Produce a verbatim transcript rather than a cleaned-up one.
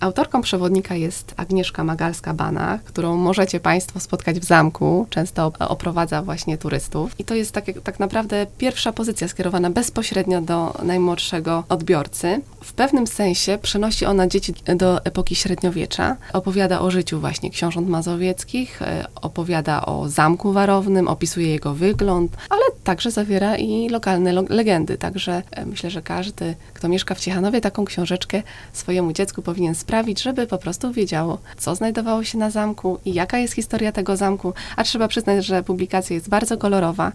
Autorką przewodnika jest Agnieszka Magalska-Banach, którą możecie Państwo spotkać w zamku. Często oprowadza właśnie turystów. I to jest tak, tak naprawdę pierwsza pozycja skierowana bezpośrednio do najmłodszego odbiorcy. W pewnym sensie przenosi ona dzieci do epoki średniowiecza. Opowiada o życiu właśnie książąt mazowieckich, opowiada o zamku warownym, opisuje jego wygląd, ale także zawiera i lokalne lo- legendy. Także myślę, że każdy, kto mieszka w Ciechanowie, taką książeczkę swojemu dziecku powinien sprawić, żeby po prostu wiedziało, co znajdowało się na zamku i jaka jest historia tego zamku. A trzeba przyznać, że publikacja jest bardzo kolorowa.